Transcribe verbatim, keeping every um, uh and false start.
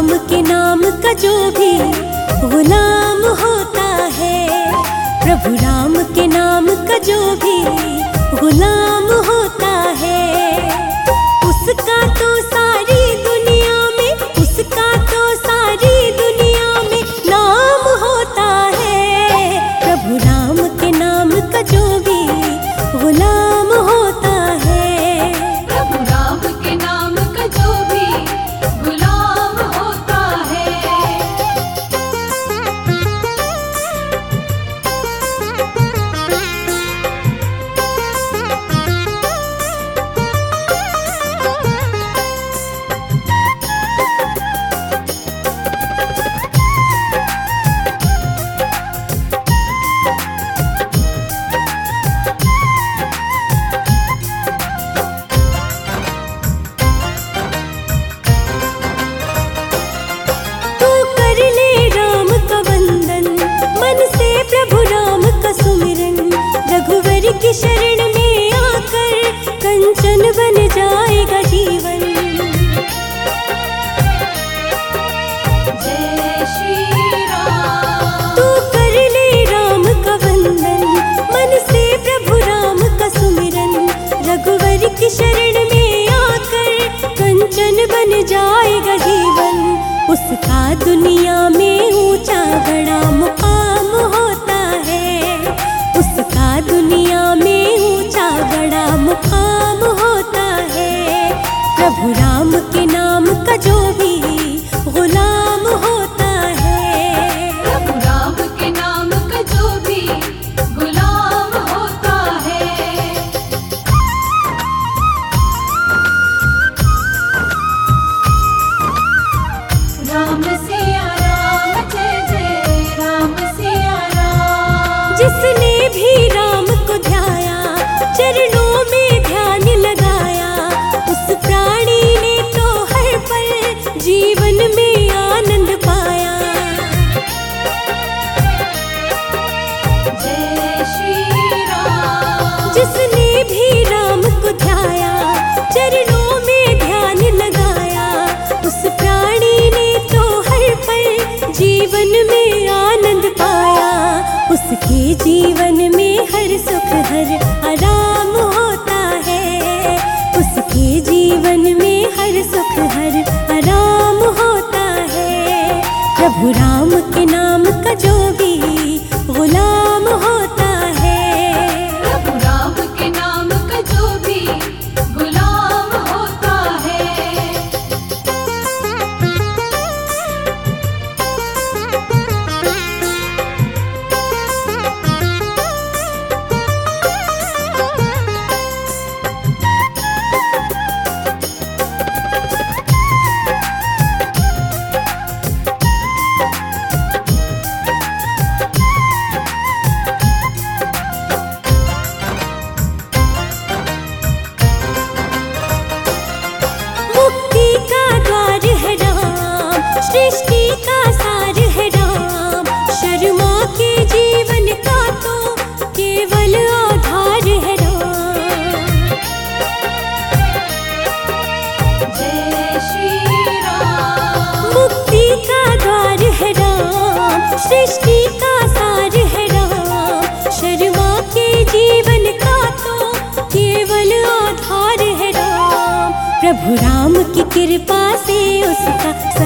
राम के नाम का जो भी गुलाम होता है, प्रभु राम के नाम का जो भी गुलाम होता है, उसका तो सारी दुनिया में, उसका तो सारी दुनिया में नाम होता है। प्रभु राम के नाम का जो भी गुलाम होता है, प्रभु राम के नाम का जो भी गुलाम होता है। तू कर ले राम का वंदन, मन से प्रभु राम का सुमिरन, रघुवर की शरण में आकर कंचन बन जाएगा जीवन। जय श्री राम। तू कर ले राम का वंदन, मन से प्रभु राम का सुमिरन, रघुवर की शरण में आकर कंचन बन जाएगा जीवन। उसका दुनिया में ऊंचा बड़ा मुकाम होता है, उसका दुनिया में ऊंचा बड़ा मुकाम होता है। प्रभु राम के नाम का जो भी गुलाम होता है, प्रभु राम के नाम का जो भी गुलाम होता है। राम सिया राम, जय जय राम सिया राम। जिसने भी राम को ध्याया, चरणों में ध्यान लगाया, उस प्राणी ने तो हर पल जीवन में आनंद पाया। जय श्री राम। जिसने भी राम को ध्याया, चरणों में ध्यान लगाया, उस प्राणी ने तो हर पल जीवन में आनंद पाया। उसके जीवन में हर सुख हर आराम होता है, उसके जीवन में हर सुख हर आराम होता है। प्रभु राम के नाम का जो भी गुलाम होता है, प्रभु राम के नाम का जो भी गुलाम होता है। मुक्ति का द्वार है राम, सृष्टि का सार है राम, शर्मा के जीवन का तो केवल आधार है राम। जय श्री राम। मुक्ति का द्वार है राम, सृष्टि का सार है राम, शर्मा के जीवन का तो केवल आधार है राम। प्रभु राम की कृपा से उसका